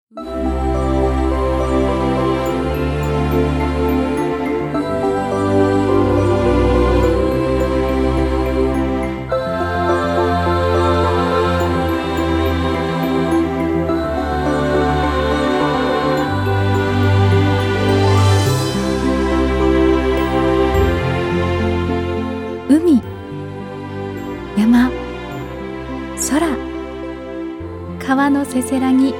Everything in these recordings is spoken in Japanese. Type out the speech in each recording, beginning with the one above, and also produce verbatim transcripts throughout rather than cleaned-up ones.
海、山、空、川のせせらぎ、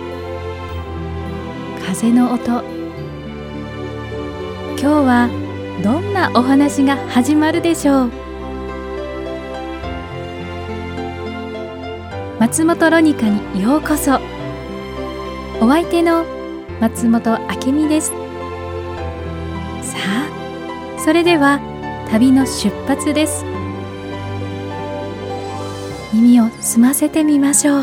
風の音。今日はどんなお話が始まるでしょう。松本ロニカにようこそ。お相手の松本明美です。さあ、それでは旅の出発です。耳を澄ませてみましょう。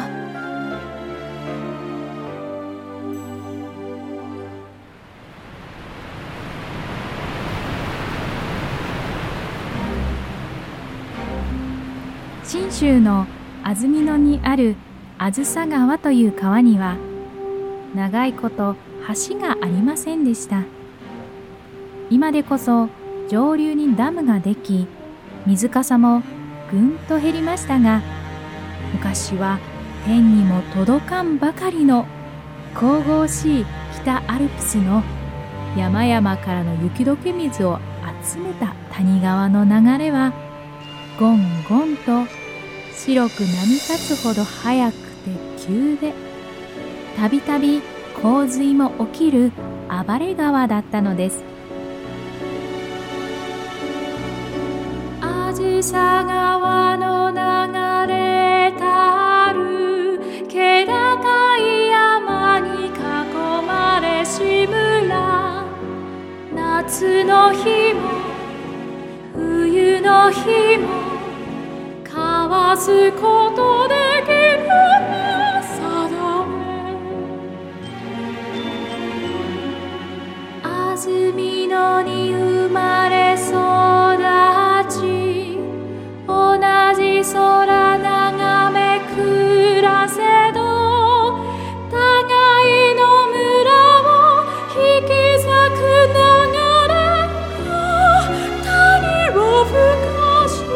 信州の安曇野にあるあずさ川という川には長いこと橋がありませんでした。今でこそ上流にダムができ、水かさもぐんと減りましたが、昔は天にも届かんばかりの神々しい北アルプスの山々からの雪解け水を集めた谷川の流れは、ゴンゴンと白く波立つほど速くて急で、たびたび洪水も起きる暴れ川だったのです。あずさ川の流れたる気高い山に囲まれし村、夏の日も冬の日も交わすことできるの定め。安曇野に生まれ育ち、同じ空眺め暮らせど、互いの村を引き裂く流れが谷を深し。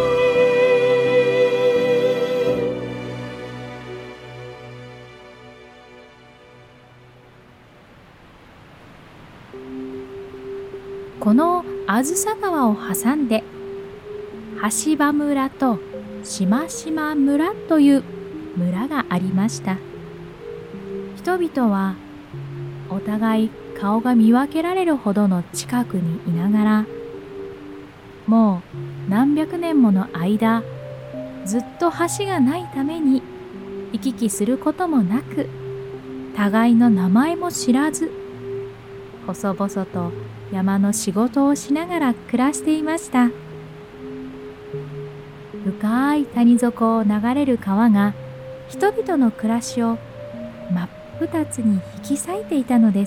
このあずさ川を挟んで橋場村としましま村という村がありました。人々はお互い顔が見分けられるほどの近くにいながら、もう何百年もの間ずっと橋がないために行き来することもなく、互いの名前も知らず、細々と山の仕事をしながら暮らしていました。深い谷底を流れる川が人々の暮らしを真っ二つに引き裂いていたのです。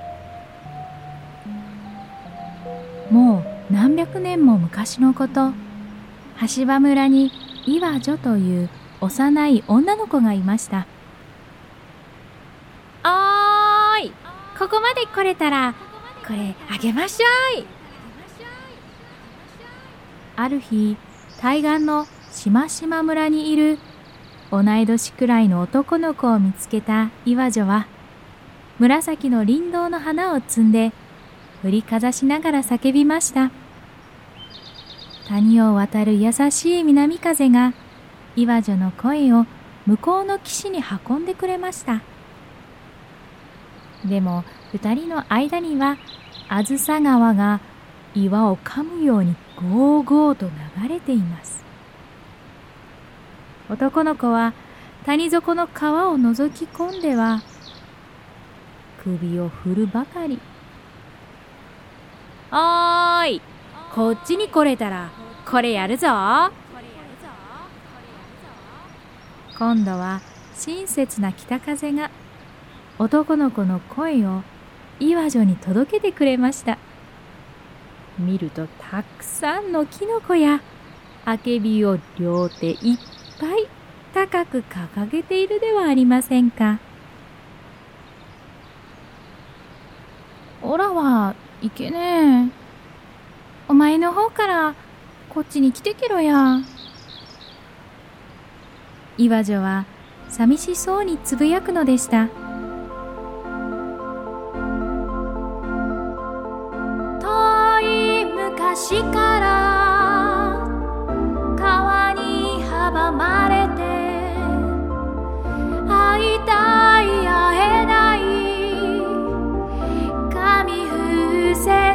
もう何百年も昔のこと、橋場村に岩女という幼い女の子がいました。おーい、ここまで来れたらこれあげましょい。ある日、対岸のしましま村にいる同い年くらいの男の子を見つけた岩女は、紫の林道の花を摘んで振りかざしながら叫びました。谷を渡る優しい南風が岩女の声を向こうの岸に運んでくれました。でも二人の間にはあずさ川が岩を噛むようにゴーゴーと流れています。男の子は谷底の川を覗き込んでは首を振るばかり。おーい、こっちに来れたらこれやるぞ。今度は親切な北風が男の子の声を岩女に届けてくれました。見るとたくさんのキノコやあけびを両手いっぱい高く掲げているではありませんか。 おらはいけねえ。お前の方からこっちに来てけろや。岩女は寂しそうにつぶやくのでした。遠い昔から川に阻まれて会いたい会えない紙風船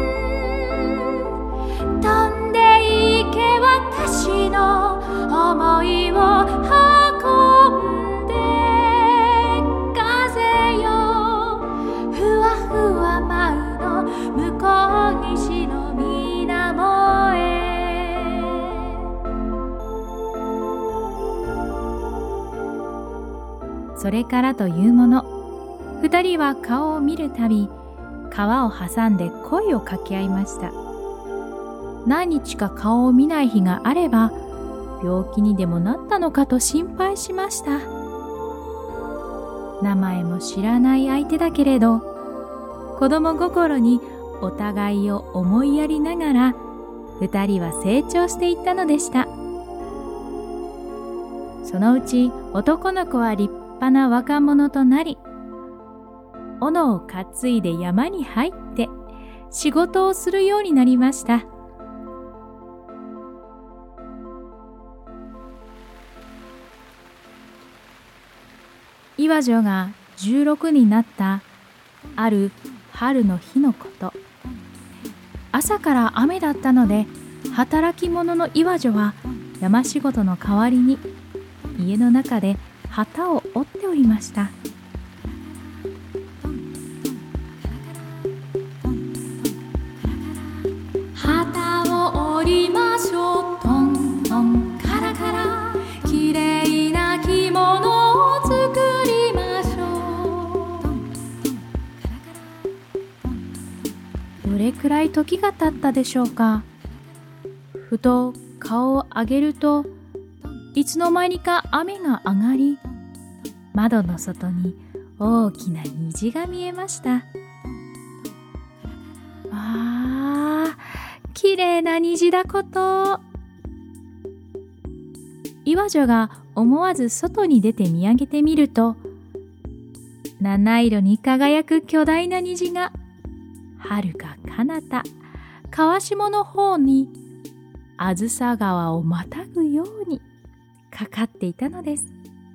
飛んでいけ私の想いを運んで風よふわふわ舞うの向こう岸の水面へ。それからというもの、二人は顔を見るたび川を挟んで声を掛け合いました。何日か顔を見ない日があれば病気にでもなったのかと心配しました。名前も知らない相手だけれど子供心にお互いを思いやりながら二人は成長していったのでした。そのうち男の子は立派な若者となり、斧を担いで山に入って仕事をするようになりました。岩女が十六になったある春の日のこと。朝から雨だったので働き者の岩女は山仕事の代わりに家の中で旗を折っておりました。旗を折りましょう、トントンカラカラ、きれいな着物を作りましょう。どれくらい時が経ったでしょうか。ふと顔を上げるといつの間にか雨が上がり、窓の外に大きな虹が見えました。わあ、きれいな虹だこと。岩女が思わず外に出て見上げてみると、七色に輝く巨大な虹が遥か彼方川下の方にあずさ川をまたぐようにかかっていたのです。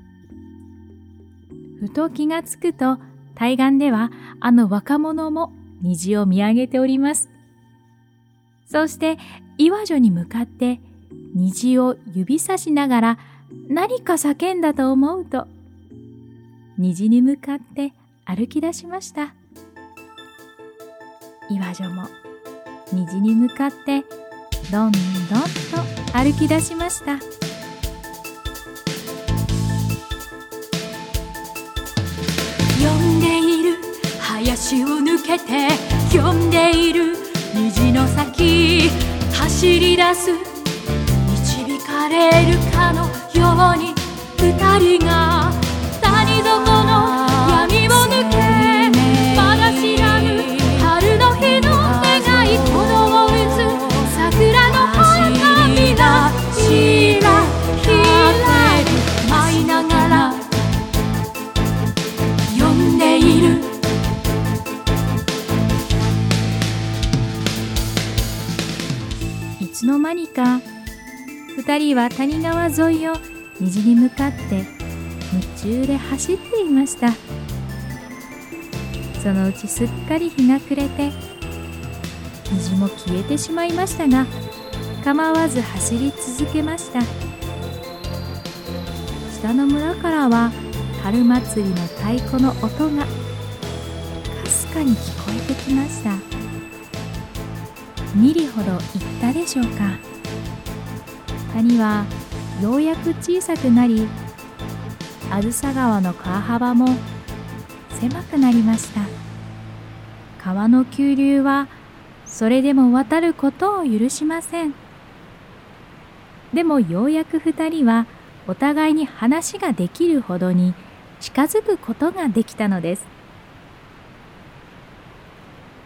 ふと気がつくと対岸ではあの若者も虹を見上げております。そして岩女に向かって虹を指さしながら何か叫んだと思うと、虹に向かって歩き出しました。岩女も虹に向かってどんどんと歩き出しました。呼んでいる林を抜けて、呼んでいる虹の先、走り出す導かれるかのように二人が谷底の闇を抜け、まだ知らぬ春の日の願い、鼓動を打つ桜の花びらひらひらり舞いながら呼んでいる。いつの間にか二人は谷川沿いを虹に向かって夢中で走っていました。そのうちすっかり日が暮れて虹も消えてしまいましたが、構わず走り続けました。下の村からは春祭りの太鼓の音がかすかに聞こえてきました。に里ほど行ったでしょうか。谷はようやく小さくなり、あずさ川の川幅も狭くなりました。川の急流はそれでも渡ることを許しません。でもようやく二人はお互いに話ができるほどに近づくことができたのです。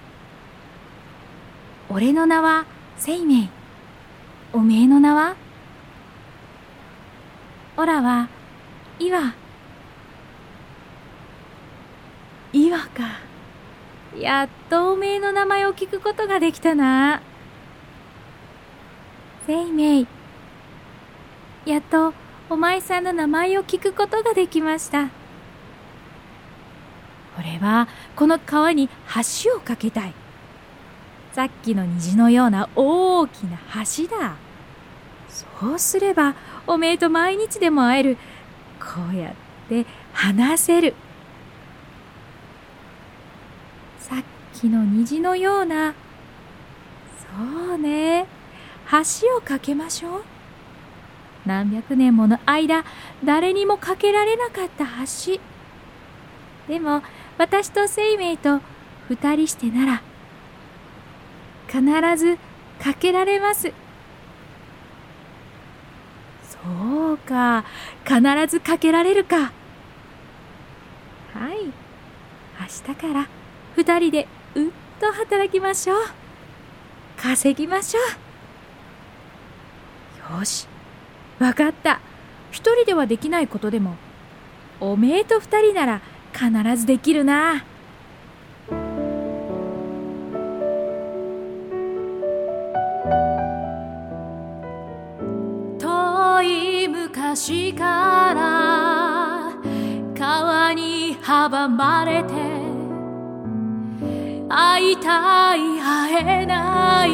俺の名は生命。おめえの名は？おらは岩。岩か。やっとおめえの名前を聞くことができたな。生命。やっとお前さんの名前を聞くことができました。俺はこの川に橋を架けたい。さっきの虹のような大きな橋だ。そうすればおめえと毎日でも会える。こうやって話せる。さっきの虹のような。そうね。橋を架けましょう。何百年もの間、誰にも架けられなかった橋。でも私と生命と二人してなら必ず架けられます。そうか、必ず架けられるか。はい、明日から二人でうっと働きましょう。稼ぎましょう。よし、わかった。一人ではできないことでもおめえと二人なら必ずできるな。遠い昔から川に阻まれて会いたい会えない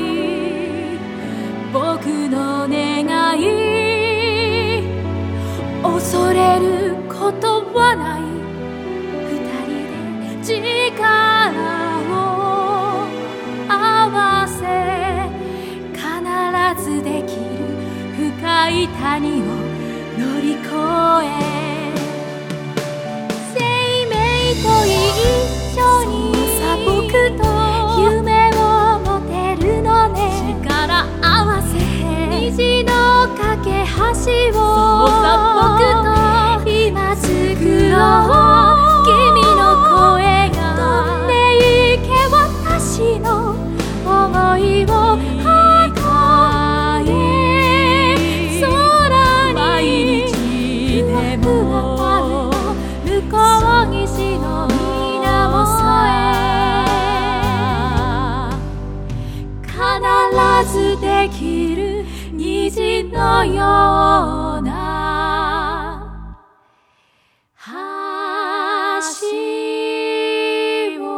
僕の願い、恐れることはない。二人で力を合わせ必ずできる深い谷を乗り越え、生命と一緒に僕と夢を持てるのね。力合わせ虹の架け橋をそうさ僕と今作ろう。君の声が飛んでいけ私の想いを運び、空に毎日でも向こう岸の水面へ必ずできる虹のような橋を。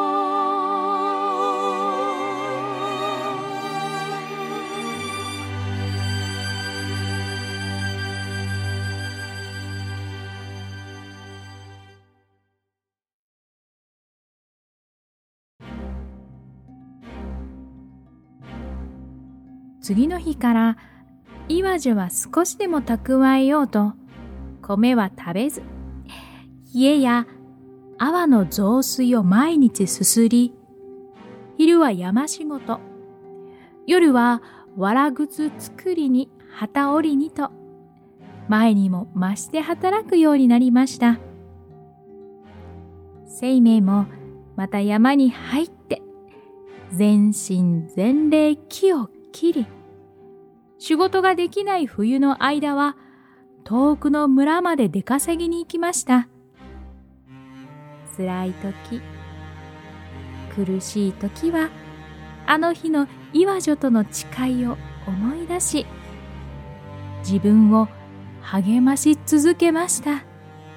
次の日から岩女は少しでも蓄えようと米は食べず、家や泡の雑炊を毎日すすり、昼は山仕事、夜は藁靴作りに機織りにと前にも増して働くようになりました。生命もまた山に入って全身全霊木を切り、仕事ができない冬の間は遠くの村まで出稼ぎに行きました。辛い時、苦しい時はあの日の岩女との誓いを思い出し、自分を励まし続けました。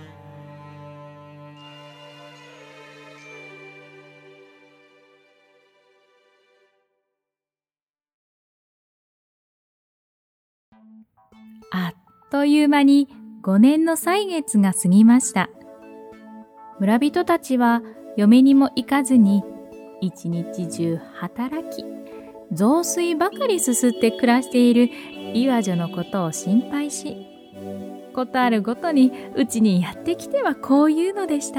あっという間にごねんの歳月が過ぎました。村人たちは嫁にも行かずに一日中働き、雑炊ばかりすすって暮らしている岩女のことを心配し、ことあるごとにうちにやってきてはこう言うのでした。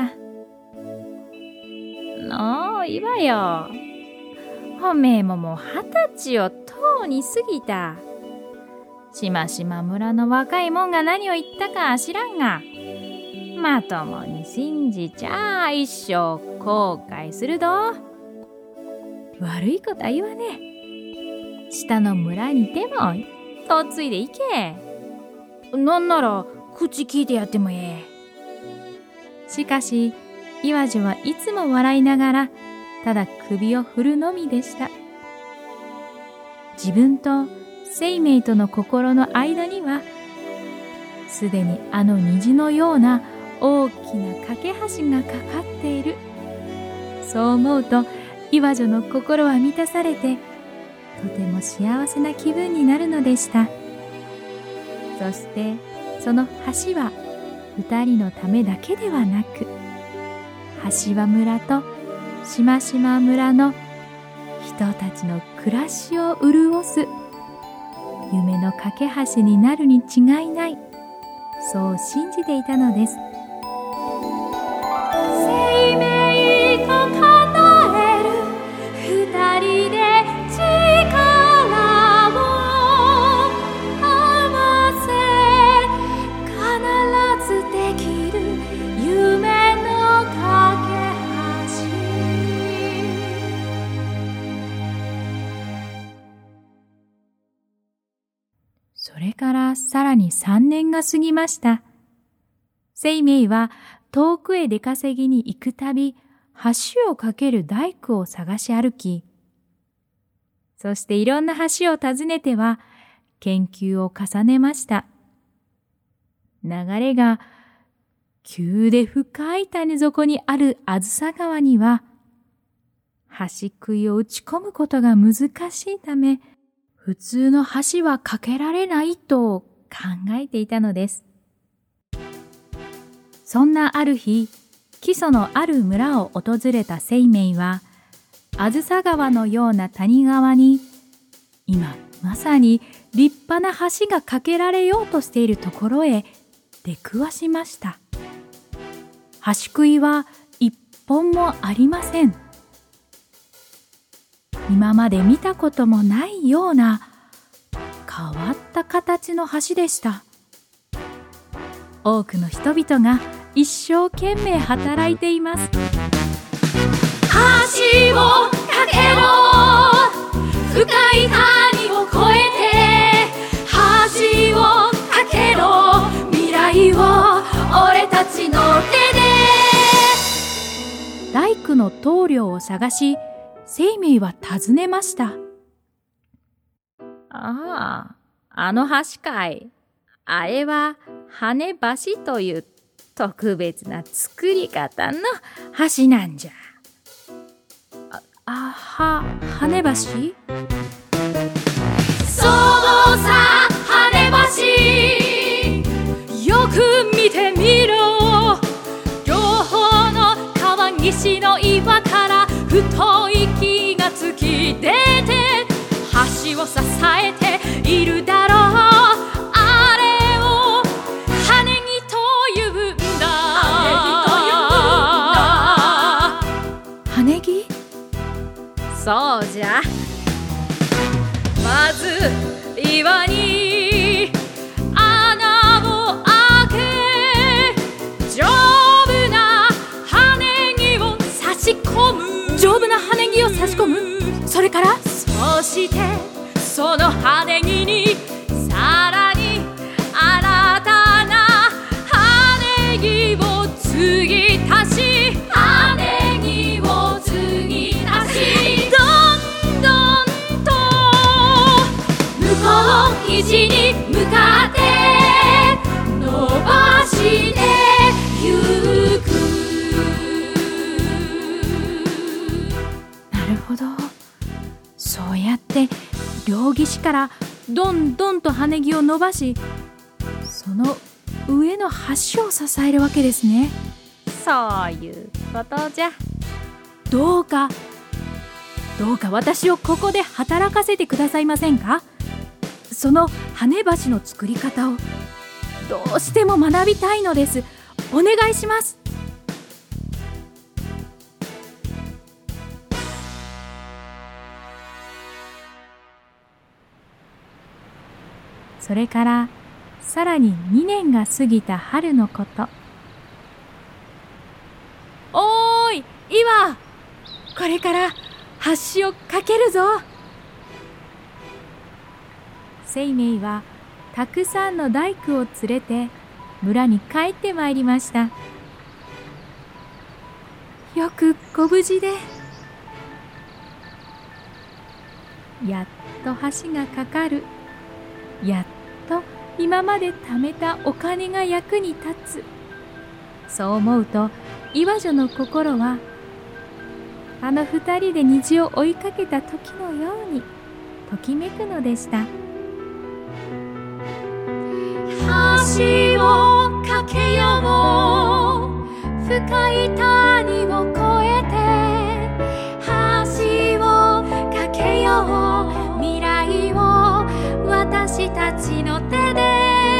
のう岩よ、おめえももう二十歳をとうに過ぎた。しましま村の若いもんが何を言ったか知らんが、まともに信じちゃあ一生後悔するど。 悪いことは言わねえ。下の村にでも嫁いでいけ。なんなら口聞いてやってもええ。しかし岩女はいつも笑いながらただ首を振るのみでした。自分と生命との心の間にはすでにあの虹のような大きな架け橋がかかっている。そう思うと岩女の心は満たされてとても幸せな気分になるのでした。そしてその橋は二人のためだけではなく、柏村としましま村の人たちの暮らしを潤す夢の架け橋になるに違いない、そう信じていたのです。生命と叶える二人で力を合わせ、必ずできる夢の架け橋。それからさらに三年が過ぎました。生命は遠くへ出稼ぎに行くたび、橋を架ける大工を探し歩き、そしていろんな橋を訪ねては研究を重ねました。流れが急で深い谷底にあるあずさ川には、橋杭を打ち込むことが難しいため、普通の橋は架けられないと考えていたのです。そんなある日、木曽のある村を訪れた生命は、あずさ川のような谷川に、今まさに立派な橋が架けられようとしているところへ出くわしました。橋杭は一本もありません。今まで見たこともないような変わった形の橋でした。多くの人々が一生懸命働いています。橋を架けろ、深い谷を越えて。橋を架けろ、未来を俺たちの手で。大工の棟梁を探し、生命は尋ねました。ああ、あの橋かい。あれは羽橋という特別な作り方の橋なんじゃ。あ、あは、羽橋？そうさ、羽橋。よく見てみろ。両方の川岸の岩から太い木が突き出て橋を支えているだろう。あれを羽木と言うんだ。羽木？そうじゃ。まず岩に穴を開け、丈夫な羽木を差し込む。丈夫な羽木を差し込む。それから、そしてその羽木にさらに新たな羽木を継ぎ足し、羽木を継ぎ足し、どんどんと向こう岸に向かって伸ばしてゆく。なるほど。そうやって両岸からどんどんと羽木を伸ばし、その上の橋を支えるわけですね。そういうことじゃ。どうかどうか私をここで働かせてくださいませんか。その羽橋の作り方をどうしても学びたいのです。お願いします。それからさらににねんが過ぎた春のこと。おーい、岩、これから橋を架けるぞ。清明はたくさんの大工を連れて村に帰ってまいりました。よくご無事で。やっと橋が架かる。やっと今まで貯めたお金が役に立つ。そう思うと岩女の心はあの二人で虹を追いかけた時のようにときめくのでした。 橋を架けよう、深い谷を越えて。橋を架けよう、未来を私たちの手で。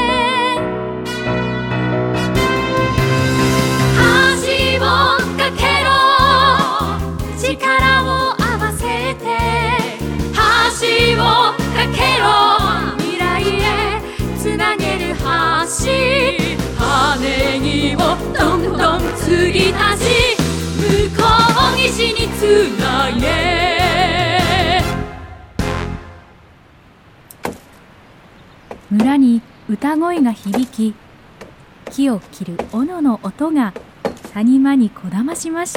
橋を架けろ、力を合わせて。橋を架けろ、未来へつなげる橋。羽木をどんどん継ぎ足し、向こう岸につなげ。 村に歌声が響き、木を切る斧の音が谷間にこだましました。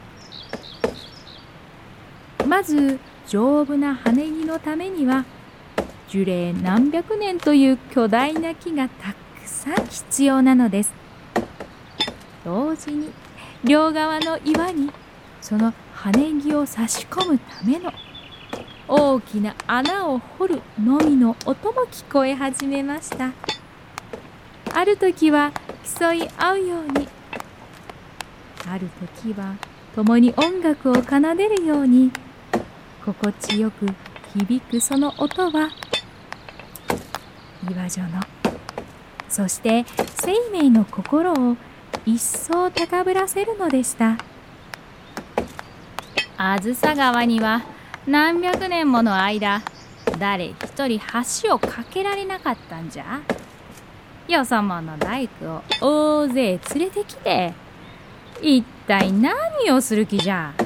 まず丈夫な羽木のためには樹齢何百年という巨大な木がたくさん必要なのです。同時に両側の岩にその羽木を差し込むための大きな穴を掘るのみの音も聞こえ始めました。ある時は競い合うように、ある時は共に音楽を奏でるように、心地よく響くその音は岩女の、そして清明の心を一層高ぶらせるのでした。あずさ川には何百年もの間、誰一人橋を架けられなかったんじゃ。よそ者大工を大勢連れてきて、一体何をする気じゃ。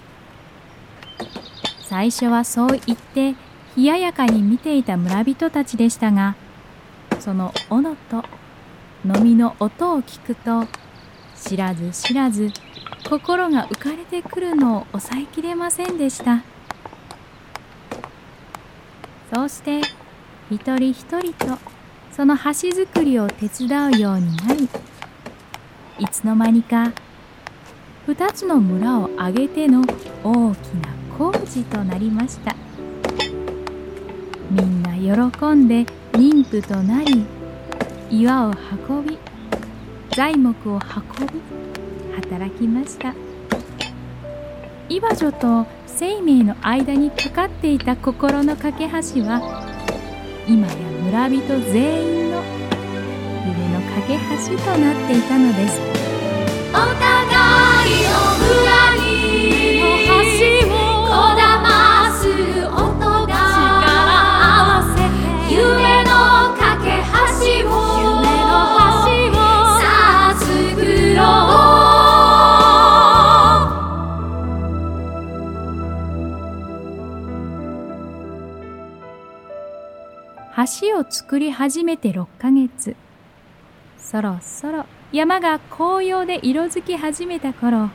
最初はそう言って冷ややかに見ていた村人たちでしたが、その斧とのみの音を聞くと、知らず知らず心が浮かれてくるのを抑えきれませんでした。そうして一人一人とその橋作りを手伝うようになり、いつの間にか二つの村を挙げての大きな工事となりました。みんな喜んで妊婦となり、岩を運び、材木を運び、働きました。岩女と清明の間にかかっていた心の架け橋は、今や村人全員の夢の架け橋となっていたのです。 お互いの村に橋をこだます音が力合わせて、夢の架け橋を夢の橋をさあ作ろう。 橋を作り始めてろっかげつ、そろそろ山が紅葉で色づき始めた頃、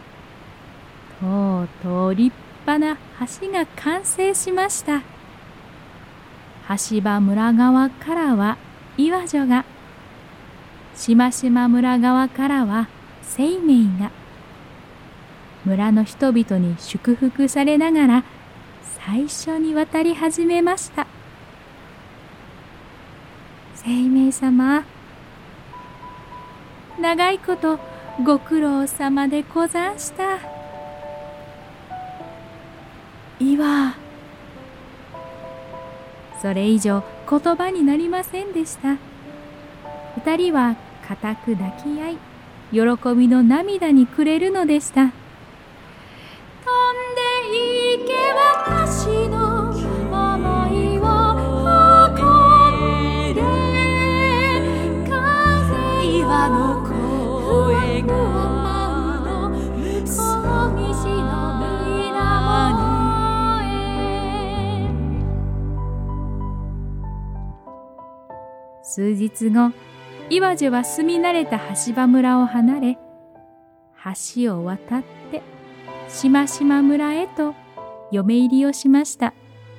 とうとう立派な橋が完成しました。橋場村側からは岩女が、しましま村側からは清明が、村の人々に祝福されながら最初に渡り始めました。清明様、長いことご苦労様でござんした。岩。それ以上言葉になりませんでした。二人は固く抱き合い、喜びの涙に暮れるのでした。 飛んでいけ私の想いを運んで、風岩の声が舞うの向こう岸の水面数日後、岩女は住み慣れた橋場村を離れ、橋を渡ってしましま村へと嫁入りをしました。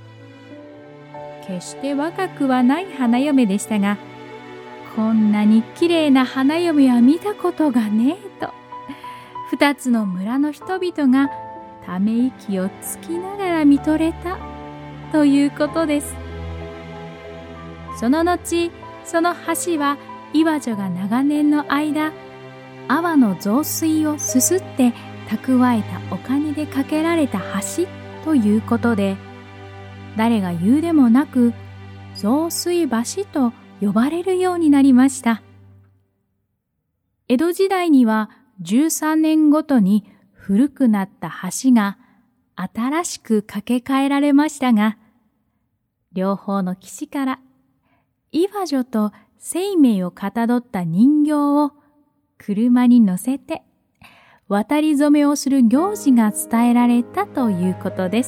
決して若くはない花嫁でしたが、こんなにきれいな花嫁は見たことがねえと、二つの村の人々がため息をつきながら見とれたということです。その後、その橋は岩女が長年の間、阿波の増水をすすって蓄えたお金で架けられた橋ということで、誰が言うでもなく増水橋と呼ばれるようになりました。江戸時代にはじゅうさんねんごとに古くなった橋が新しく架け替えられましたが、両方の岸から岩女と生命をかたどった人形を車に乗せて渡り初めをする行事が伝えられたということです。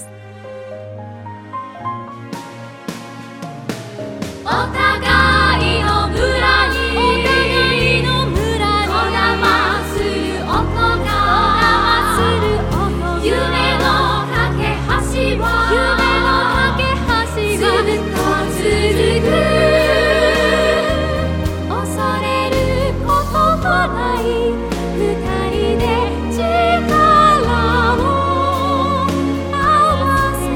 お互いの村にお互いの村にこだまする音が夢の架け橋は夢の架け橋がずっと続く。恐れることもない二人で力を合わせ、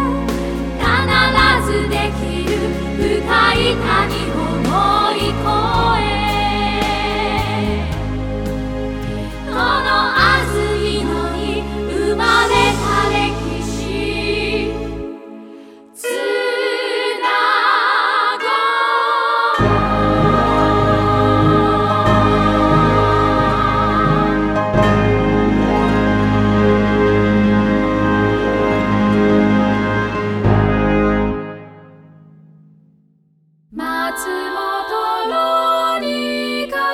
必ずできる深い谷を乗り越え、この安曇野に生まれた歴史つなご松本のりか。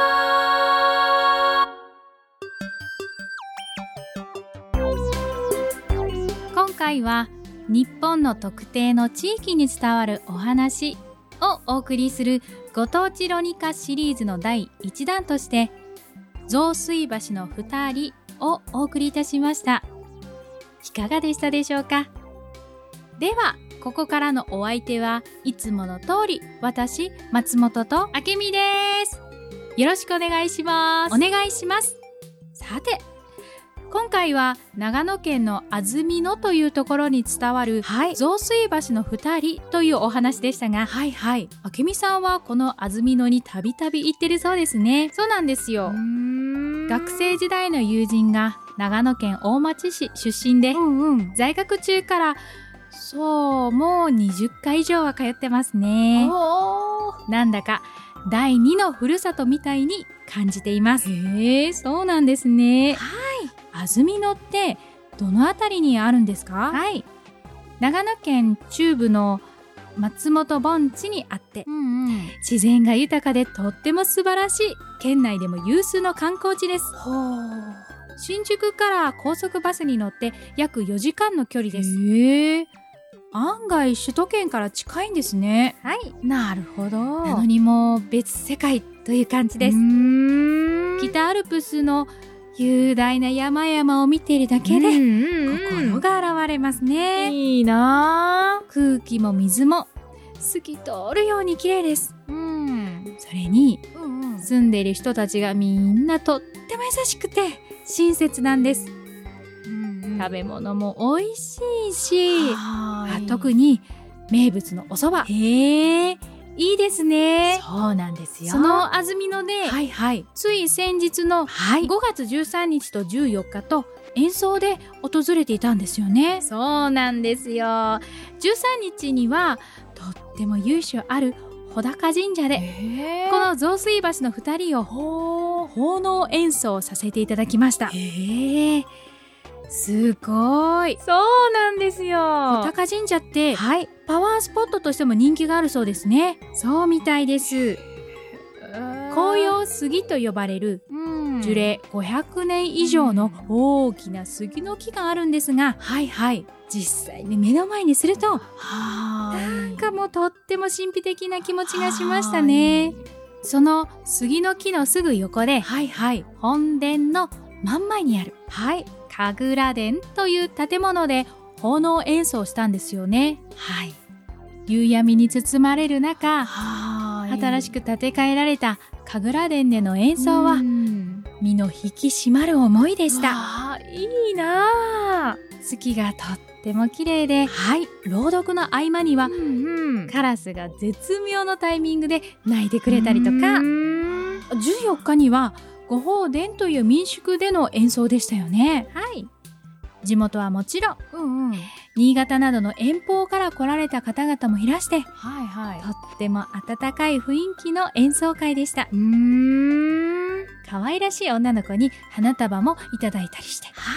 今回は日本の特定の地域に伝わるお話をお送りするご当地ロニカシリーズのだいいちだんとして、増水橋のふたりをお送りいたしました。いかがでしたでしょうか。ではここからのお相手はいつもの通り、私松本とあけみです。よろしくお願いします。お願いします。さて、今回は長野県の安曇野というところに伝わる、はい、増水橋のふたりというお話でしたが、はいはい、あけみさんはこの安曇野にたびたび行ってるそうですね。そうなんですよ。学生時代の友人が長野県大町市出身で、うんうん、在学中からそうもうにじゅっかい以上は通ってますね。なんだかだいにのふるさとみたいに感じています。へえ、そうなんですね。はい。安曇野ってどのあたりにあるんですか？はい。長野県中部の松本盆地にあって、うんうん、自然が豊かでとっても素晴らしい県内でも有数の観光地です。ほー。新宿から高速バスに乗って約よじかんの距離です。へえ。案外首都圏から近いんですね。はい。なるほど。なのにもう別世界という感じです。うーん。北アルプスの雄大な山々を見ているだけで、うんうんうん、心が洗われますね。いいなぁ。空気も水も透き通るように綺麗です。うん。それに、うんうん、住んでいる人たちがみんなとっても優しくて親切なんです。食べ物も美味しいし、あ、特に名物のお蕎麦。へえ、いいですね。そうなんですよ。その安曇野で、はいはい、つい先日のごがつじゅうさんにちとじゅうよっかと演奏で訪れていたんですよね。そうなんですよ。じゅうさんにちにはとっても由緒ある穂高神社でこの増水橋のふたりを奉納演奏させていただきました。へえ、すごい。そうなんですよ。穂高神社って、はい、パワースポットとしても人気があるそうですね。そうみたいです。紅葉杉と呼ばれる樹齢ごひゃくねん以上の大きな杉の木があるんですが、 はいはい。 実際に目の前にすると、 はなんかもうとっても神秘的な気持ちがしましたね。その杉の木のすぐ横で、 はいはい。 本殿の真ん前にある、 はい。 神楽殿という建物で奉納演奏したんですよね。 はい。 夕闇に包まれる中、 は新しく建て替えられた神楽殿での演奏は、身の引き締まる思いでした。 あー、いいなー。月がとっても綺麗で、 はい。 朗読の合間には、 うんうん、 カラスが絶妙のタイミングで鳴いてくれたりとか、じゅうよっかには御法殿という民宿での演奏でしたよね。 はい。 地元はもちろん、 うんうん、 新潟などの遠方から来られた方々もいらして、 はいはい、 とっても温かい雰囲気の演奏会でした。 うーん、 可愛らしい女の子に花束もいただいたりして、 はい、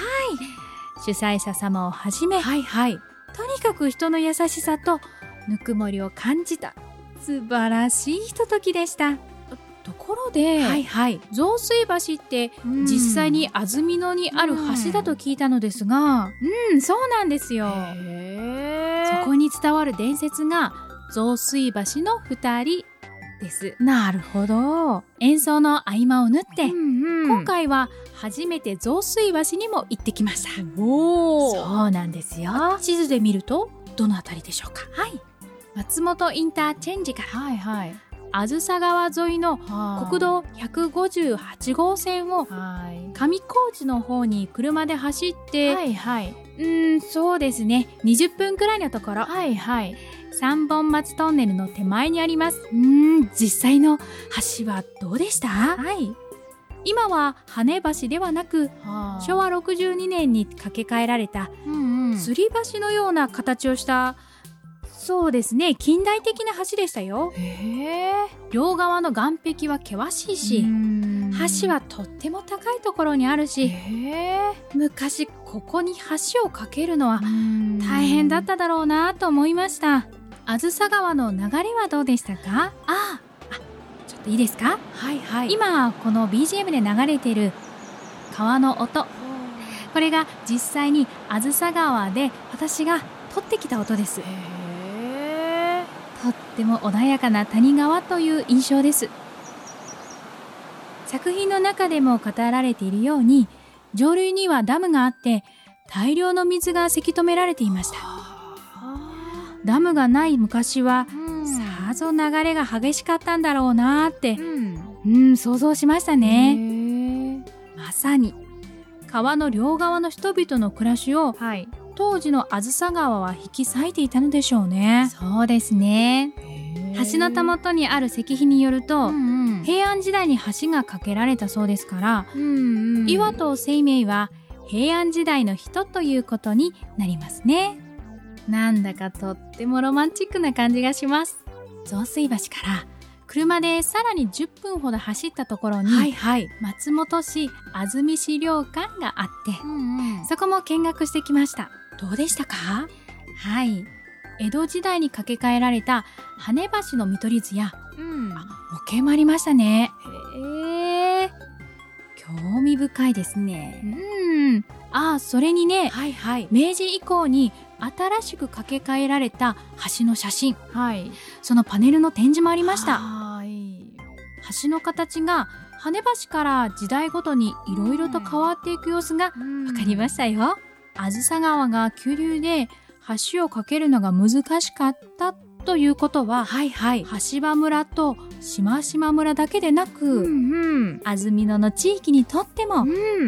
主催者様をはじめ、 はいはい、 とにかく人の優しさとぬくもりを感じた素晴らしいひとときでした。ところで、 はいはい、 雑水橋って実際に安曇野にある橋だと聞いたのですが、うん、そうなんですよ。 へー、 そこに伝わる伝説が雑水橋の二人です。 なるほど。 演奏の合間を縫って、 うんうん、 今回は初めて雑水橋にも行ってきました。 おー、 そうなんですよ。地図で見るとどのあたりでしょうか。はい、松本インターチェンジから、 はいはい、 あずさ川沿いの国道ひゃくごじゅうはちごうせんを上高地の方に車で走って、 はいはい、 うーん、そうですね、にじゅっぷんくらいのところ、 はいはい、 三本松トンネルの手前にあります。うーん、実際の橋はどうでした？ はい。 今は跳ね橋ではなく、しょわろくじゅうにねんに架け替えられた、 うんうん、 吊り橋のような形をしたそうですね、近代的な橋でしたよ。 へー。 両側の岸壁は険しいし、橋はとっても高いところにあるし、 へー、 昔ここに橋を架けるのは大変だっただろうなと思いました。あずさ川の流れはどうでしたか？ああ、ちょっといいですか？ はいはい。 今この ビージーエム で流れている川の音、これが実際にあずさ川で私が撮ってきた音です。とっても穏やかな谷川という印象です。作品の中でも語られているように、上流にはダムがあって大量の水がせき止められていました。ダムがない昔は、うん、さぞ流れが激しかったんだろうなーって、うん、うん、想像しましたね。まさに川の両側の人々の暮らしを、はい、当時のあずさ川は引き裂いていたのでしょうね。そうですね。橋のたもとにある石碑によると、うんうん、平安時代に橋が架けられたそうですから、うんうん、岩藤清明は平安時代の人ということになりますね。なんだかとってもロマンチックな感じがします。雑水橋から車でさらにじゅっぷんほど走ったところに、はいはい、松本市安住資料館があって、うんうん、そこも見学してきました。どうでしたか？はい。江戸時代に架け替えられた跳ね橋の見取り図や、うん、模型もありましたね。へえ、興味深いですね。うん。ああ、それにね、はいはい、明治以降に新しく架け替えられた橋の写真、はい、そのパネルの展示もありました。はい。橋の形が跳ね橋から時代ごとにいろいろと変わっていく様子がわかりましたよ。あずさ川が急流で橋を架けるのが難しかったということは、はいはい、橋場村と島島村だけでなく、うんうん、安曇野の地域にとっても、うん、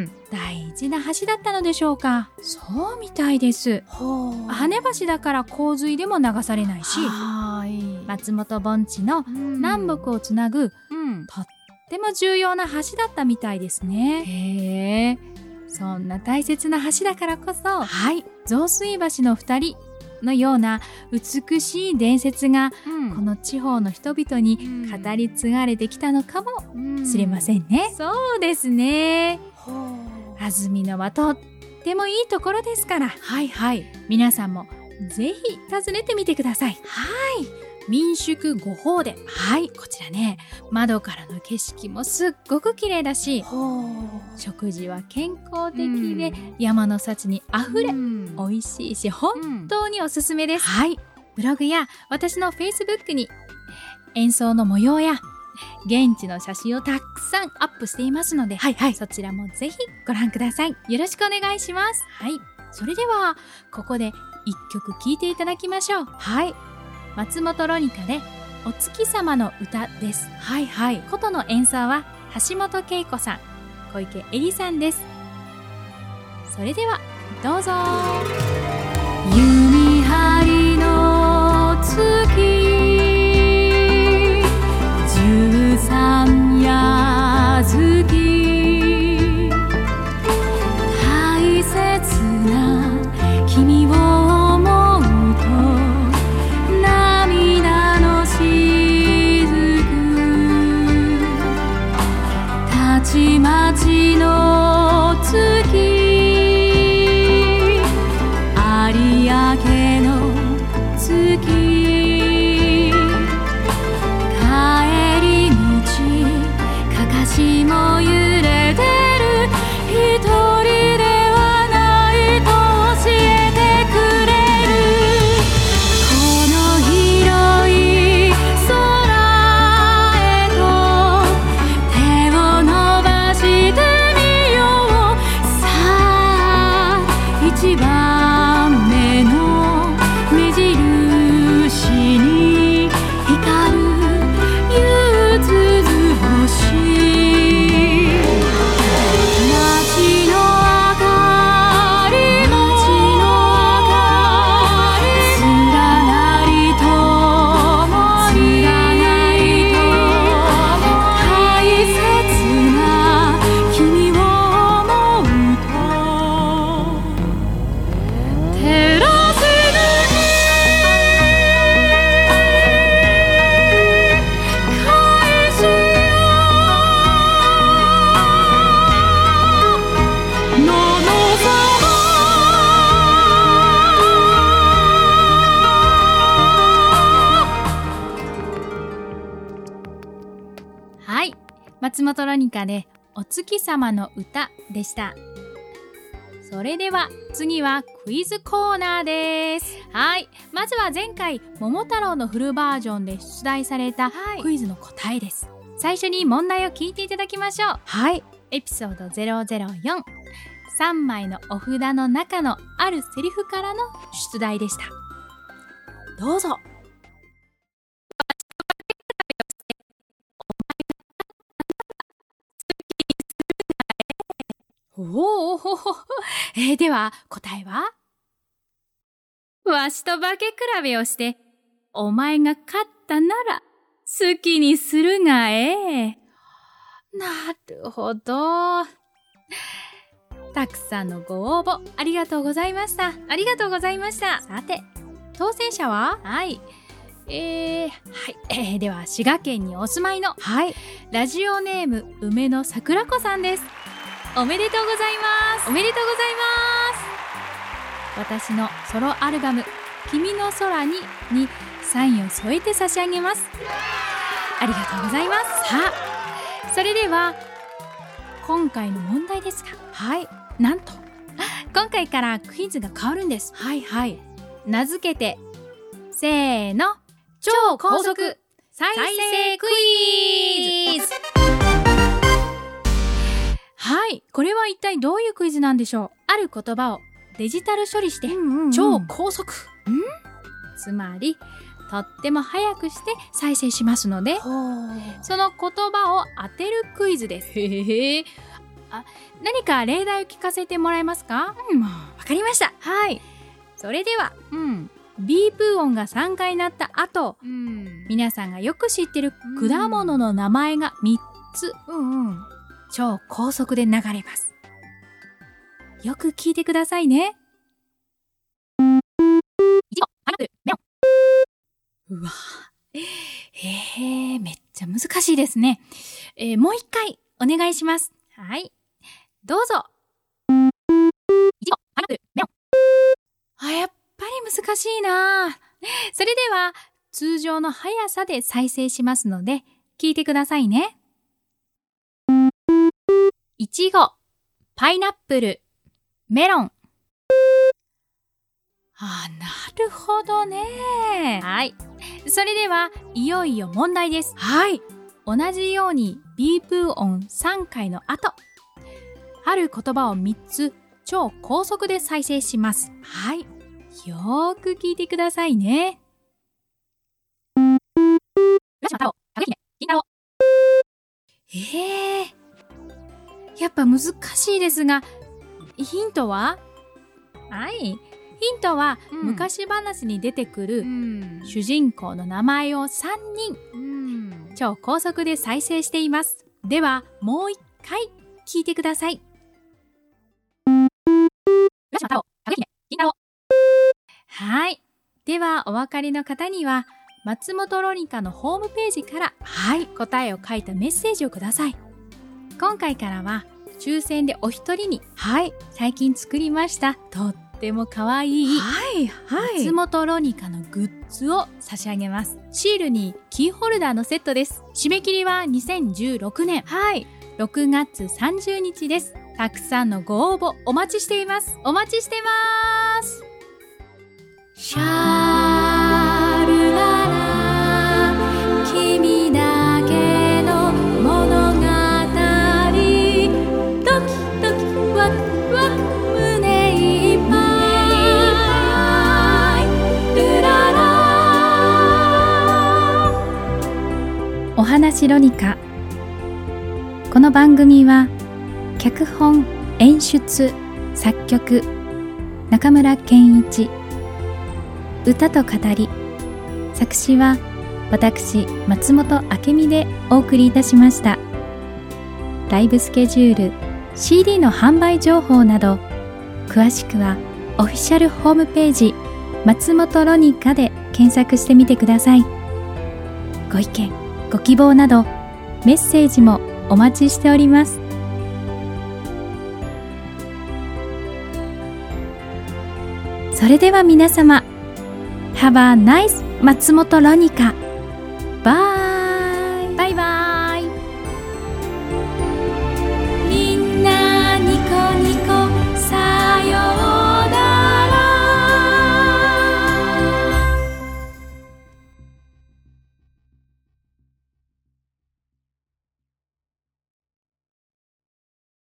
大事な橋だったのでしょうか。そうみたいです。跳ね橋だから洪水でも流されないし、はい松本盆地の南北をつなぐ、うん、とっても重要な橋だったみたいですね。へー。そんな大切な橋だからこそ、はい、雑水橋の二人のような美しい伝説が、うん、この地方の人々に語り継がれてきたのかもしれませんね。うん、そうですね。安曇野はとってもいいところですから、はいはい、皆さんもぜひ訪ねてみてください。はい。 民宿ごほうで。はい。こちらね、窓からの景色もすっごく綺麗だし、食事は健康的で、うん、山の幸にあふれ、うん、美味しいし、本当におすすめです。うん、はい。ブログや私の Facebook に演奏の模様や現地の写真をたくさんアップしていますので、はいはい、そちらもぜひご覧ください。よろしくお願いします。はい。それでは、ここで一曲聴いていただきましょう。はい。松本ロニカでお月様の歌です。はいはい。琴の演奏は橋本恵子さん、小池恵里さんです。それではどうぞ。 弓張りの月、十三夜月、大切な君を思うと涙の雫、たちまちの月、有明の月、帰り道かかしも揺れてる、一人ではないと教えてくれる。この広い空へと手を伸ばしてみよう。さあ一番目の目印に光る夕つづ星、街の明かりも連なりともに大切な君を思うと照らせるに返しようののさはい。松本ロニカでお月様の歌でした。それでは次はクイズコーナーです。はい。まずは前回桃太郎のフルバージョンで出題されたクイズの答えです。最初に問題を聞いていただきましょう。はい。エピソードゼロゼロよん。さんまいのお札の中のあるセリフからの出題でした。どうぞ。おおほほ、えー、では答えは、わしと化け比べをしてお前が勝ったなら好きにするがええ。なるほど。たくさんのご応募ありがとうございました。ありがとうございました。さて、当選者は、はい。えー、はい。えー、では、滋賀県にお住まいの、はい。ラジオネーム、梅の桜子さんです。おめでとうございます。おめでとうございます。私のソロアルバム、君の空に、にサインを添えて差し上げます。ありがとうございます。さあ、それでは、今回の問題ですが、はい。なんと、今回からクイズが変わるんです。はいはい。名付けて、せーの、超高速再生クイズ。はい。これは一体どういうクイズなんでしょう？ある言葉をデジタル処理して、うんうんうん、超高速。ん？つまり、とっても早くして再生しますので、その言葉を当てるクイズです。へへ。あ、何か例題を聞かせてもらえますか？うん、わかりました。はい。それでは、うん、ビープ音がさんかい鳴った後、うん、皆さんがよく知ってる果物の名前がみっつ、うんうん、超高速で流れます。よく聞いてくださいね。うわぁ。へえ、めっちゃ難しいですね。えー、もう一回お願いします。はい。どうぞ。あ、やっぱり難しいな。それでは、 通常の速さで再生しますので、聞いてくださいね。いちご、パイナップル、メロン。あ、なるほどね。はい。それでは、いよいよ問題です。 はい。 同じようにビープ音さんかいの後、ある言葉をみっつ超高速で再生します。 はい。 よーく聞いてくださいね。えー、やっぱ難しいですが、ヒントは？はい。ヒントは、うん、昔話に出てくる、うん、主人公の名前をさんにん、うん、超高速で再生しています。では、もう一回聞いてください。はい。では、お分かりの方には、松本ロニカのホームページから、はい、答えを書いたメッセージをください。今回からは、抽選でお一人に、はい、最近作りました。とっても可愛い、 はい、はい。 松本ロニカのグッズを差し上げます。シールにキーホルダーのセットです。締め切りはにせんじゅうろくねん、はい、ろくがつさんじゅうにちです。たくさんのご応募お待ちしています。お待ちしてます。シャルララ、君だけの物語、ドキドキワクワク胸いっぱい、ルララ。お話ロニカ。この番組は脚本・演出・作曲中村健一、歌と語り、作詞は私松本明美でお送りいたしました。ライブスケジュール、シーディー の販売情報など詳しくはオフィシャルホームページ松本ロニカで検索してみてください。ご意見ご希望などメッセージもお待ちしております。それでは皆様、Have a nice 松本ロニカ。バイバイバイバイ。